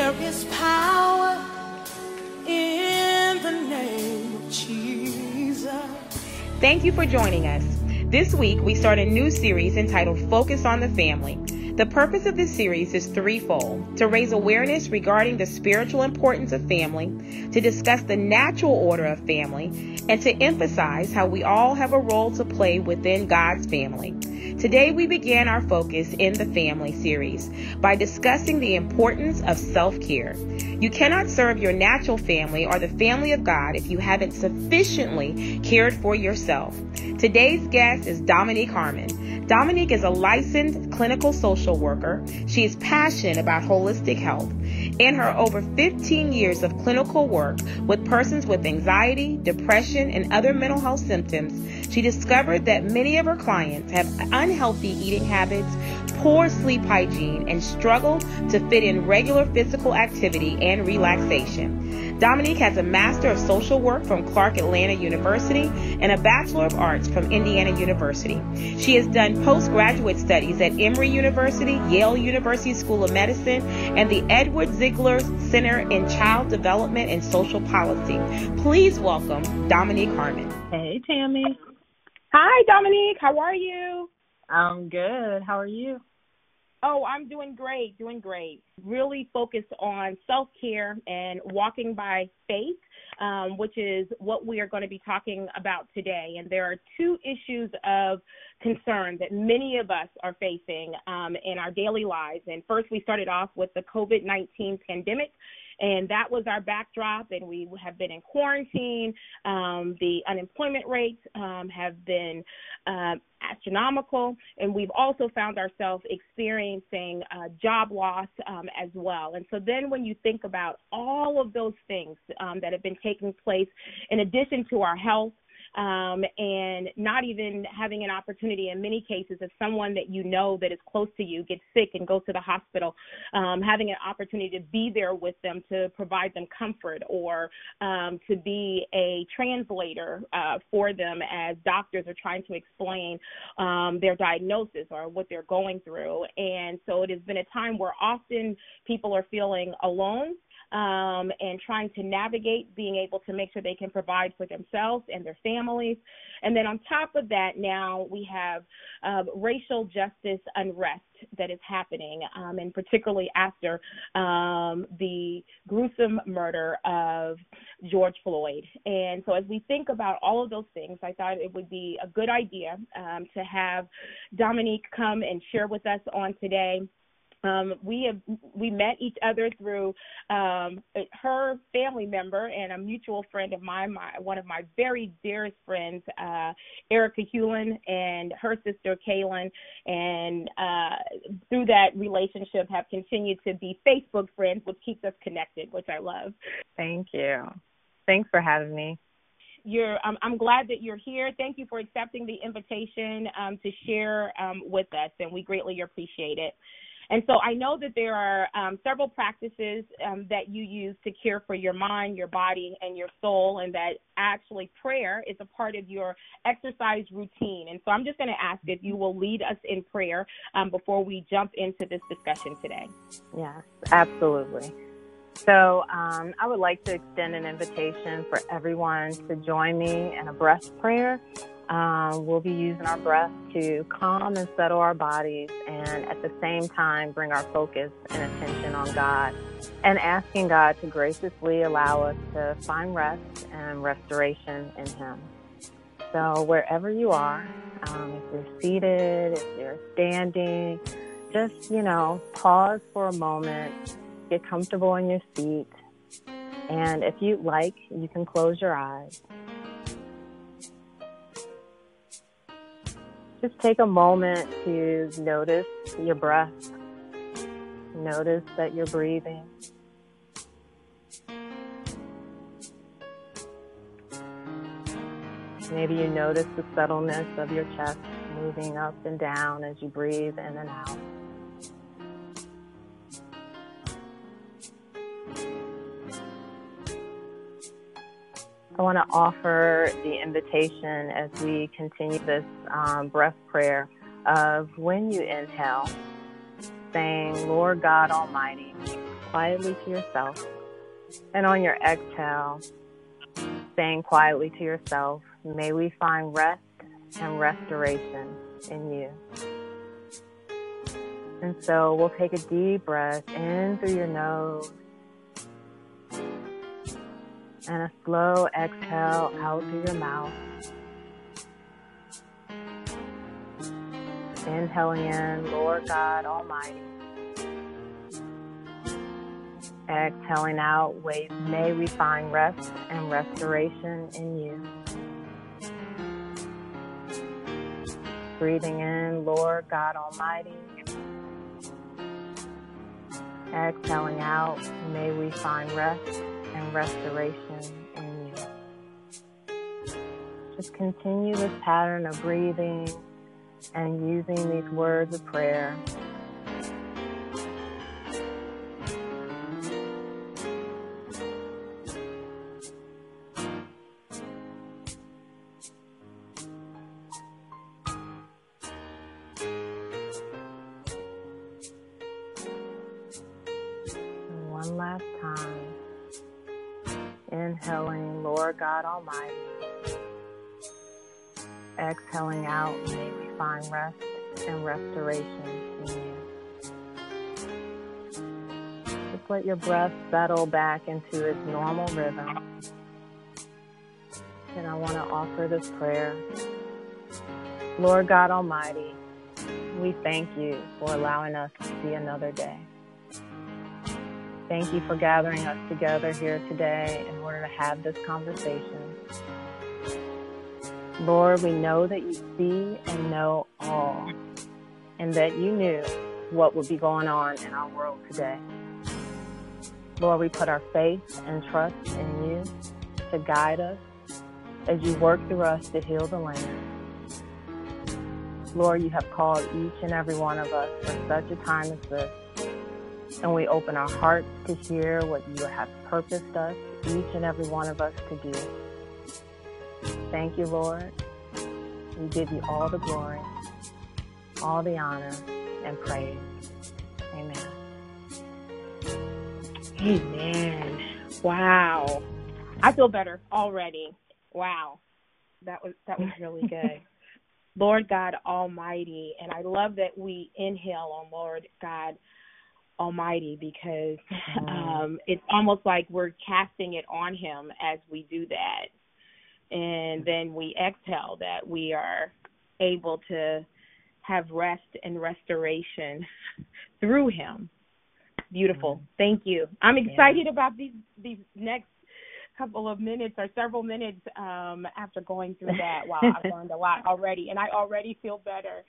There is power in the name of Jesus. Thank you for joining us. This week, we start a new series entitled Focus on the Family. The purpose of this series is threefold: to raise awareness regarding the spiritual importance of family, to discuss the natural order of family, and to emphasize how we all have a role to play within God's family. Today, we began our focus in the family series by discussing the importance of self-care. You cannot serve your natural family or the family of God if you haven't sufficiently cared for yourself. Today's guest is Dominique Harmon. Dominique is a licensed clinical social worker. She is passionate about holistic health. In her over 15 years of clinical work with persons with anxiety, depression, and other mental health symptoms, she discovered that many of her clients have unhealthy eating habits, poor sleep hygiene, and struggle to fit in regular physical activity and relaxation. Dominique has a Master of Social Work from Clark Atlanta University and a Bachelor of Arts from Indiana University. She has done postgraduate studies at Emory University, Yale University School of Medicine, and the Edward Ziegler Center in Child Development and Social Policy. Please welcome Dominique Harmon. Hey, Tammy. Hi, Dominique. How are you? I'm good. How are you? Oh, I'm doing great. Really focused on self-care and walking by faith, which is what we are going to be talking about today. And there are two issues of concern that many of us are facing in our daily lives. And first, we started off with the COVID-19 pandemic, and that was our backdrop, and we have been in quarantine. The unemployment rates have been astronomical, and we've also found ourselves experiencing job loss as well. And so then when you think about all of those things that have been taking place, in addition to our health, and not even having an opportunity in many cases, if someone that you know that is close to you gets sick and goes to the hospital, having an opportunity to be there with them to provide them comfort, or to be a translator for them as doctors are trying to explain their diagnosis or what they're going through. And so it has been a time where often people are feeling alone, and trying to navigate being able to make sure they can provide for themselves and their families. And then on top of that, now we have racial justice unrest that is happening, and particularly after the gruesome murder of George Floyd. And so as we think about all of those things, I thought it would be a good idea to have Dominique come and share with us on today. We met each other through her family member and a mutual friend of mine, one of my very dearest friends, Erica Hewlin, and her sister Kaylin, and through that relationship have continued to be Facebook friends, which keeps us connected, which I love. Thank you. Thanks for having me. I'm glad that you're here. Thank you for accepting the invitation to share with us, and we greatly appreciate it. And so I know that there are several practices that you use to care for your mind, your body, and your soul, and that actually prayer is a part of your exercise routine. And so I'm just going to ask if you will lead us in prayer before we jump into this discussion today. Yes, absolutely. So I would like to extend an invitation for everyone to join me in a breath prayer. We'll be using our breath to calm and settle our bodies, and at the same time bring our focus and attention on God, and asking God to graciously allow us to find rest and restoration in Him. So wherever you are, if you're seated, if you're standing, just, pause for a moment, get comfortable in your seat, and if you'd like, you can close your eyes. Just take a moment to notice your breath. Notice that you're breathing. Maybe you notice the subtleness of your chest moving up and down as you breathe in and out. I want to offer the invitation as we continue this breath prayer of when you inhale, saying, Lord God Almighty, quietly to yourself. And on your exhale, saying quietly to yourself, may we find rest and restoration in you. And so we'll take a deep breath in through your nose and a slow exhale out through your mouth. Inhaling in, Lord God Almighty. Exhaling out, may we find rest and restoration in you. Breathing in, Lord God Almighty. Exhaling out, may we find rest and restoration in you. Just continue this pattern of breathing and using these words of prayer. One last time. Inhaling, Lord God Almighty. Exhaling out, may we find rest and restoration in you. Just let your breath settle back into its normal rhythm. And I want to offer this prayer. Lord God Almighty, we thank you for allowing us to see another day. Thank you for gathering us together here today in order to have this conversation. Lord, we know that you see and know all, and that you knew what would be going on in our world today. Lord, we put our faith and trust in you to guide us as you work through us to heal the land. Lord, you have called each and every one of us for such a time as this, and we open our hearts to hear what you have purposed us, each and every one of us, to do. Thank you, Lord. We give you all the glory, all the honor, and praise. Amen. Amen. Wow. I feel better already. Wow. That was really good. Lord God Almighty. And I love that we inhale on Lord God Almighty, because it's almost like we're casting it on him as we do that. And then we exhale that we are able to have rest and restoration through him. Beautiful. Thank you. I'm excited about these next couple of minutes or several minutes after going through that. Wow, I've learned a lot already, and I already feel better.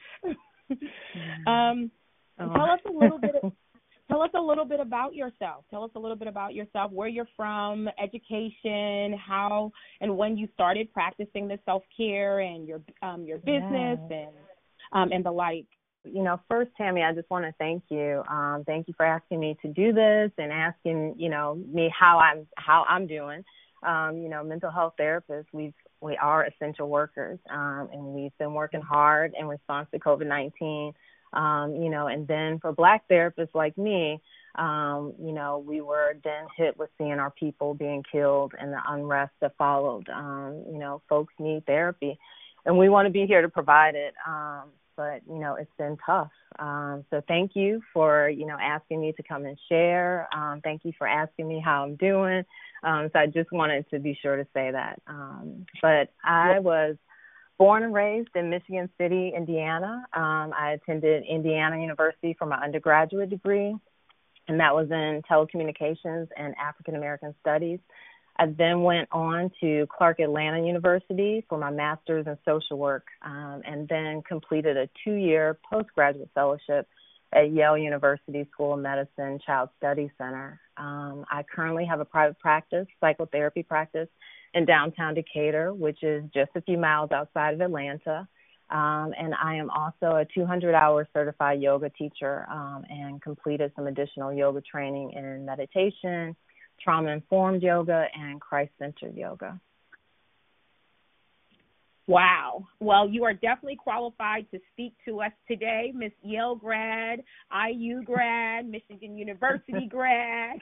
Tell us a little bit about yourself. Tell us a little bit about yourself, where you're from, education, how and when you started practicing the self-care, and your business and the like. You know, first, Tammy, I just want to thank you. Thank you for asking me to do this and asking, me how I'm doing. Mental health therapists, we are essential workers, and we've been working hard in response to COVID-19. And then for Black therapists like me, we were then hit with seeing our people being killed and the unrest that followed. Folks need therapy, and we want to be here to provide it. But it's been tough. So thank you for, asking me to come and share. Thank you for asking me how I'm doing. So I just wanted to be sure to say that. But I was born and raised in Michigan City, Indiana. I attended Indiana University for my undergraduate degree, and that was in telecommunications and African American studies. I then went on to Clark Atlanta University for my master's in social work, and then completed a 2-year postgraduate fellowship at Yale University School of Medicine Child Studies Center. I currently have a private practice, psychotherapy practice, in downtown Decatur, which is just a few miles outside of Atlanta. And I am also a 200-hour certified yoga teacher, and completed some additional yoga training in meditation, trauma-informed yoga, and Christ-centered yoga. Wow. Well, you are definitely qualified to speak to us today, Miss Yale grad, IU grad, Michigan University grad.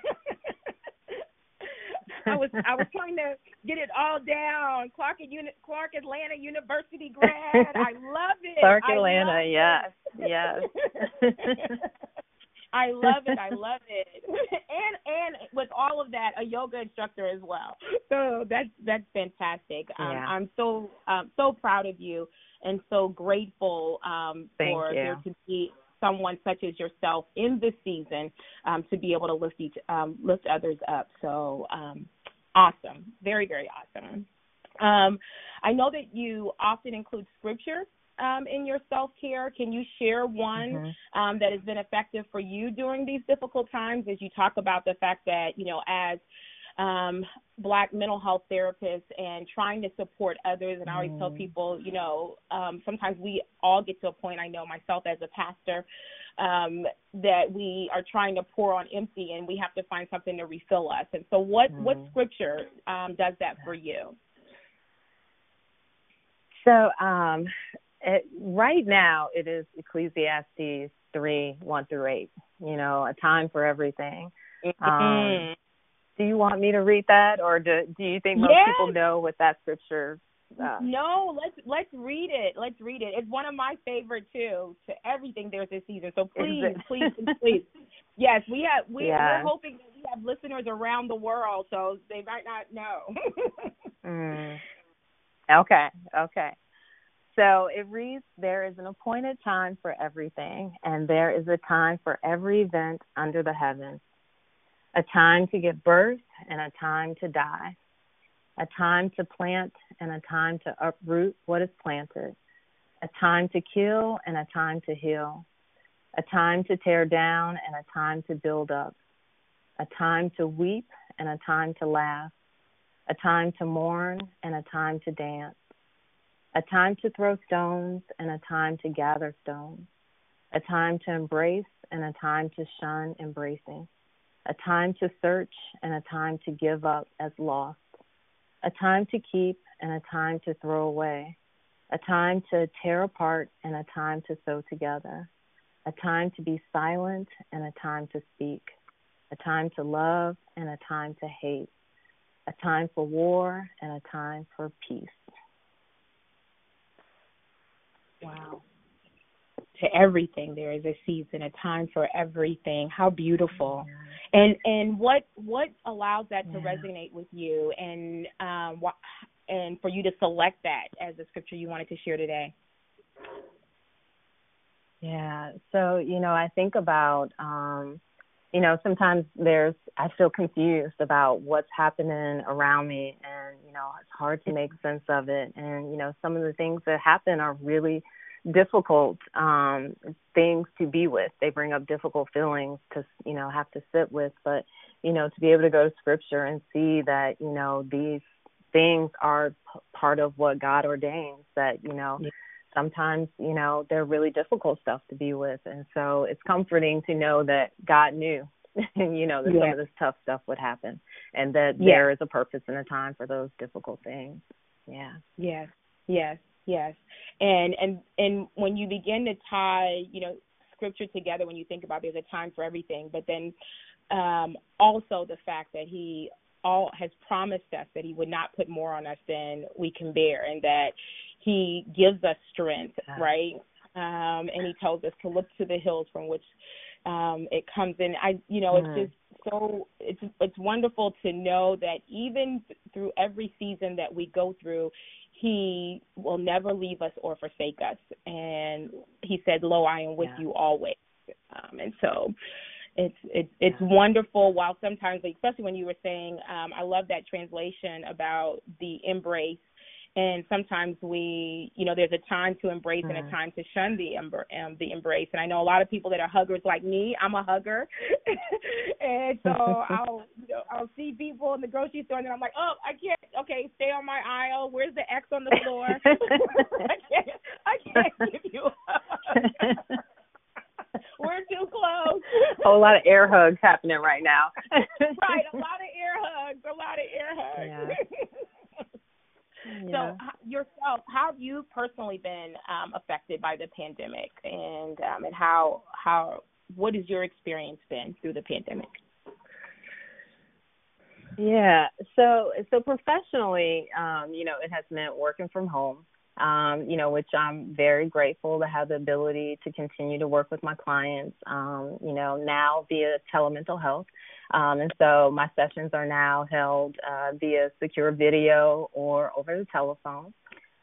I was trying to get it all down. Clark Atlanta University grad. I love it. Clark Atlanta, yes. I love it. And with all of that, a yoga instructor as well. So that's fantastic. I'm so proud of you and so grateful for there to be someone such as yourself in this season to be able to lift others up. So awesome. Very, very awesome. I know that you often include scripture in your self-care. Can you share one that has been effective for you during these difficult times as you talk about the fact that, as Black mental health therapists and trying to support others, and I always tell people, sometimes we all get to a point, I know myself as a pastor, that we are trying to pour on empty and we have to find something to refill us. And so what scripture does that for you? So right now it is Ecclesiastes 3:1-8, a time for everything. Do you want me to read that, or do you think most people know what that scripture No, let's read it. It's one of my favorite too. To everything there's this season. So please. Yes, we're hoping that we have listeners around the world, so they might not know. Okay. So it reads, "There is an appointed time for everything, and there is a time for every event under the heavens. A time to give birth and a time to die. A time to plant and a time to uproot what is planted. A time to kill and a time to heal. A time to tear down and a time to build up. A time to weep and a time to laugh. A time to mourn and a time to dance. A time to throw stones and a time to gather stones. A time to embrace and a time to shun embracing. A time to search and a time to give up as lost. A time to keep and a time to throw away. A time to tear apart and a time to sew together. A time to be silent and a time to speak. A time to love and a time to hate. A time for war and a time for peace." Wow. To everything there is a season, a time for everything. How beautiful. And what allows that to resonate with you and for you to select that as the scripture you wanted to share today? Yeah. So, I think about, sometimes I feel confused about what's happening around me, and, it's hard to make sense of it. And, some of the things that happen are really difficult things to be with. They bring up difficult feelings to, have to sit with. But, to be able to go to scripture and see that, these things are part of what God ordains, that, sometimes, they're really difficult stuff to be with. And so it's comforting to know that God knew, that some of this tough stuff would happen, and that there is a purpose and a time for those difficult things. Yeah. Yes. And when you begin to tie, scripture together, when you think about there's a time for everything, but then also the fact that he has promised us that he would not put more on us than we can bear, and that he gives us strength, right? And he tells us to look to the hills from which it comes in. It's just so it's wonderful to know that even through every season that we go through, he will never leave us or forsake us. And he said, "Lo, I am with you always." And so it's wonderful. While sometimes, especially when you were saying, I love that translation about the embrace. And sometimes we, there's a time to embrace and a time to shun the embrace. And I know a lot of people that are huggers like me. I'm a hugger, and so I'll see people in the grocery store, and then I'm like, oh, I can't. Okay, stay on my aisle. Where's the X on the floor? I can't give you a hug. We're too close. A whole lot of air hugs happening right now. Right, a lot of air hugs. Yeah. So yourself, you personally been affected by the pandemic, and what has your experience been through the pandemic? Yeah. So professionally, it has meant working from home, which I'm very grateful to have the ability to continue to work with my clients, now via telemental health. And so my sessions are now held via secure video or over the telephone.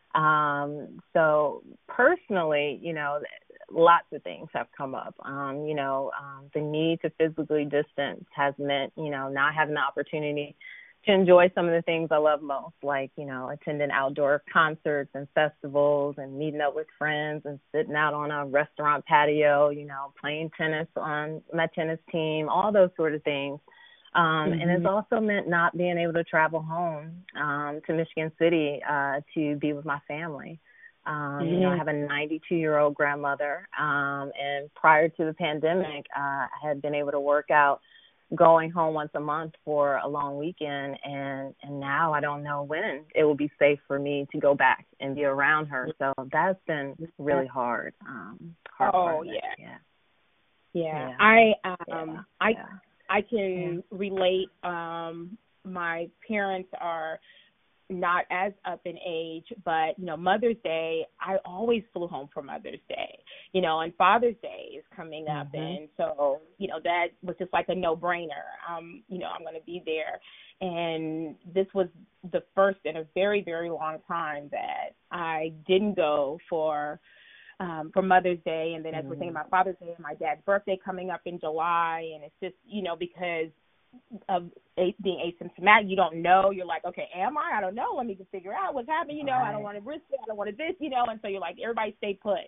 So personally, lots of things have come up. The need to physically distance has meant, not having the opportunity to enjoy some of the things I love most, like, attending outdoor concerts and festivals and meeting up with friends and sitting out on a restaurant patio, playing tennis on my tennis team, all those sort of things. And it's also meant not being able to travel home to Michigan City to be with my family. I have a 92-year-old grandmother, and prior to the pandemic, I had been able to work out going home once a month for a long weekend, and now I don't know when it will be safe for me to go back and be around her. So that's been really hard. Yeah. I can relate. My parents are not as up in age, but, Mother's Day, I always flew home for Mother's Day, and Father's Day is coming up. And so, that was just like a no-brainer. I'm going to be there. And this was the first in a very, very long time that I didn't go for Mother's Day. And then as we're thinking about Father's Day and my dad's birthday coming up in July, and it's just, because of being asymptomatic, you don't know. You're like, okay, am I? I don't know. Let me just figure out what's happening. I don't want to risk it. I don't want to this, and so you're like, everybody stay put.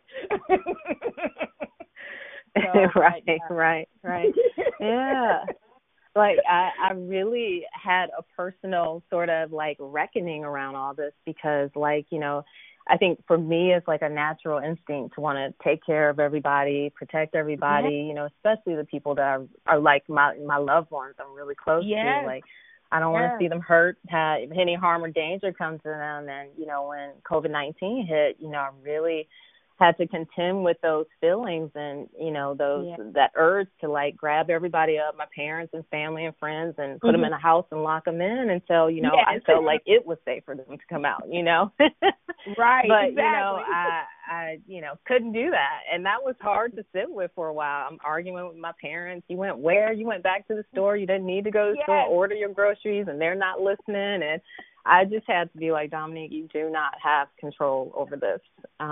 Right. Yeah. Like I really had a personal sort of like reckoning around all this because I think for me it's like a natural instinct to want to take care of everybty, protect everybody, especially the people that are like my loved ones I'm really close to. Like I don't want to see them hurt, have any harm or danger come to them. And, when COVID-19 hit, I really had to contend with those feelings and, that urge to like grab everybody up, my parents and family and friends, and put them in a house and lock them in until, I felt like it was safe for them to come out, Right. But, exactly. I couldn't do that. And that was hard to sit with for a while. I'm arguing with my parents. You went where? You went back to the store. You didn't need to go to the store, order your groceries, and they're not listening. And I just had to be like, Dominique, you do not have control over this.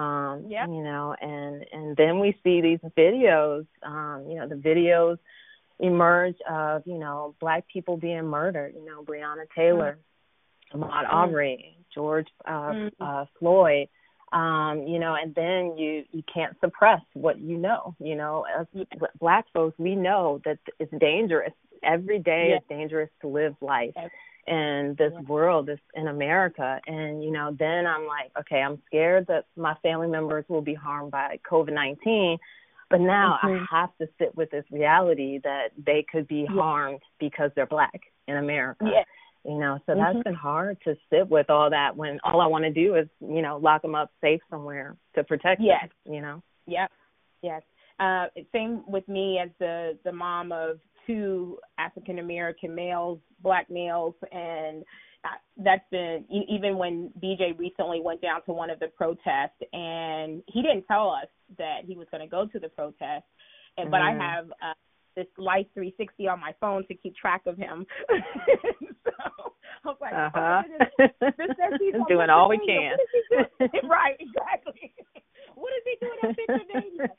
And then we see these videos, the videos emerge of, Black people being murdered, Breonna Taylor, Ahmaud Arbery, George Floyd, and then you can't suppress what as Black folks, we know that it's dangerous. Every day it's dangerous to live life in this world, in America. And, then I'm like, okay, I'm scared that my family members will be harmed by COVID-19. But now I have to sit with this reality that they could be harmed because they're Black in America. So that's been hard to sit with all that when all I want to do is, lock them up safe somewhere to protect them, Yep. Yes. Same with me as the mom of two African-American males, Black males, and that's been, even when BJ recently went down to one of the protests, and he didn't tell us that he was going to go to the protest, but I have this Life 360 on my phone to keep track of him. So I was like, this says he's doing all we can. Right, exactly. What is he doing at Pennsylvania?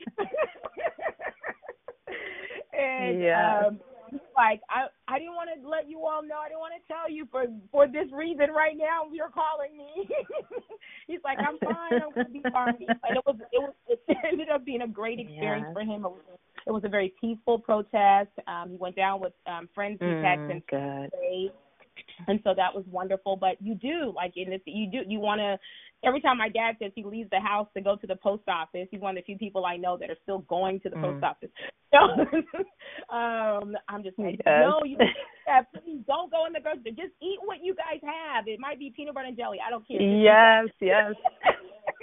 And like I didn't want to let you all know. I didn't want to tell you for this reason right now. You're calling me. He's like, I'm fine. I'm gonna be fine. And it ended up being a great experience for him. It was a very peaceful protest. He went down with friends he had since day. And so that was wonderful. But you do, like, you want to, every time my dad says he leaves the house to go to the post office, he's one of the few people I know that are still going to the post office. So I'm just like, no, please don't go in the grocery. Just eat what you guys have. It might be peanut butter and jelly. I don't care. Yes.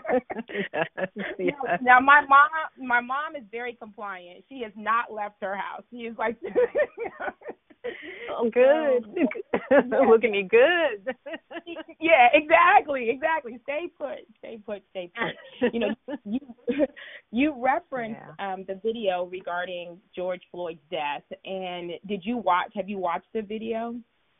Yes. Now my mom is very compliant. She has not left her house. She is like, oh, good. Look at me, good. Yeah, exactly. Stay put. You know, you referenced the video regarding George Floyd's death, and have you watched the video?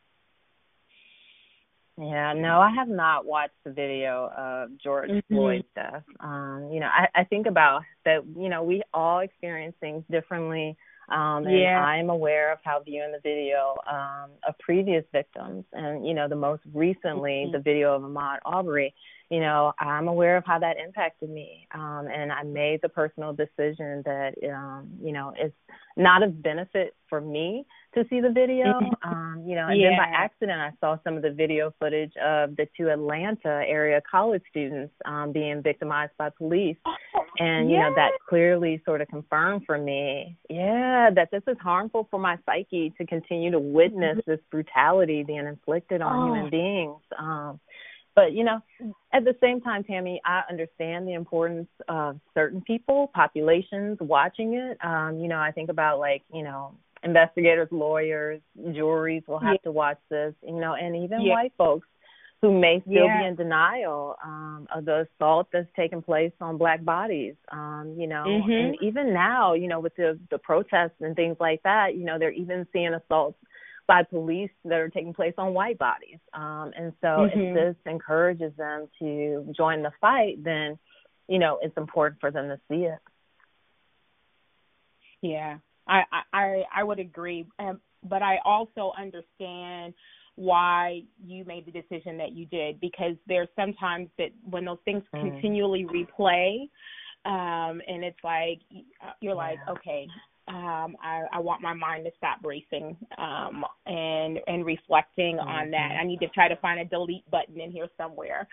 Yeah, no, I have not watched the video of George Floyd's death. You know, I think about that, you know, we all experience things differently. And I'm aware of how viewing the video of previous victims and, you know, the most recently, the video of Ahmaud Arbery, you know, I'm aware of how that impacted me. And I made the personal decision that, you know, it's not of benefit for me to see the video, you know, and then by accident I saw some of the video footage of the 2 Atlanta area college students being victimized by police. And, you know, that clearly sort of confirmed for me, that this is harmful for my psyche to continue to witness this brutality being inflicted on human beings. But, you know, at the same time, Tammy, I understand the importance of certain people, populations watching it. You know, I think about, like, you know, investigators, lawyers, juries will have to watch this, you know, and even white folks who may still be in denial of the assault that's taking place on Black bodies, you know. And even now, you know, with the protests and things like that, you know, they're even seeing assaults by police that are taking place on white bodies. And so if this encourages them to join the fight, then, you know, it's important for them to see it. Yeah, I would agree. But I also understand why you made the decision that you did, because there's sometimes that when those things continually replay, and it's like, you're like, okay, I want my mind to stop racing and reflecting on that. I need to try to find a delete button in here somewhere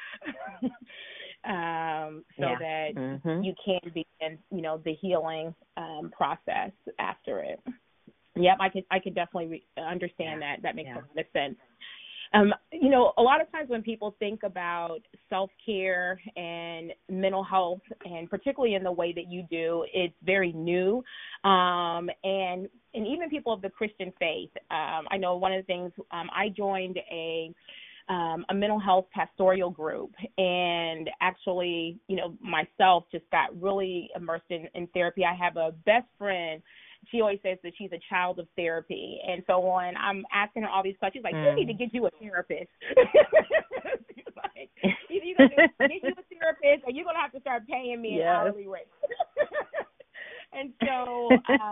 so that you can begin, you know, the healing process after it. Yep, I could definitely understand that. That makes a lot of sense. You know, a lot of times when people think about self-care and mental health, and particularly in the way that you do, it's very new. And even people of the Christian faith, I know one of the things, I joined a mental health pastoral group, and actually, you know, myself just got really immersed in therapy. I have a best friend. She always says that she's a child of therapy. And so when I'm asking her all these questions, like, you need to get you a therapist. Like, either you're going to get you a therapist or you're going to have to start paying me an hourly rate. And so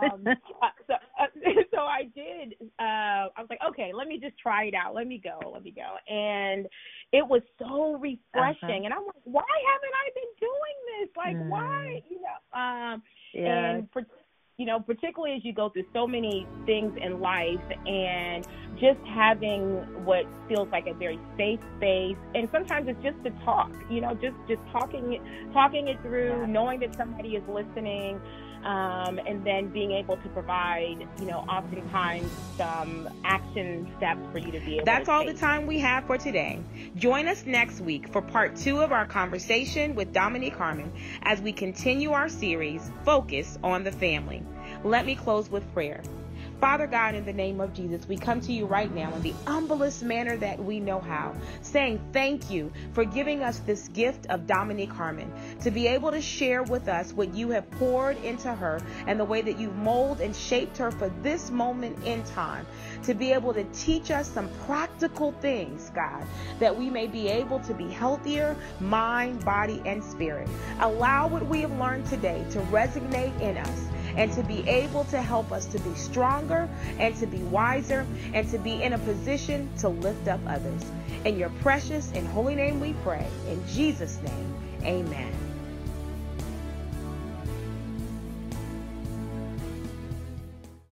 so I did. I was like, okay, let me just try it out. Let me go. And it was so refreshing. And I'm like, why haven't I been doing this? Like, why? You know, and you know, particularly as you go through so many things in life, and just having what feels like a very safe space, and sometimes it's just to talk, you know, just talking it through, knowing that somebody is listening, and then being able to provide, you know, oftentimes some action steps for you to be able That's to all take. the time we have for today. Join us next week for part 2 of our conversation with Dominique Harmon as we continue our series, Focus on the Family. Let me close with prayer. Father God, in the name of Jesus, we come to you right now in the humblest manner that we know how, saying thank you for giving us this gift of Dominique Harmon to be able to share with us what you have poured into her and the way that you've molded and shaped her for this moment in time, to be able to teach us some practical things, God, that we may be able to be healthier, mind, body, and spirit. Allow what we have learned today to resonate in us, and to be able to help us to be stronger and to be wiser and to be in a position to lift up others. In your precious and holy name we pray. In Jesus' name, amen.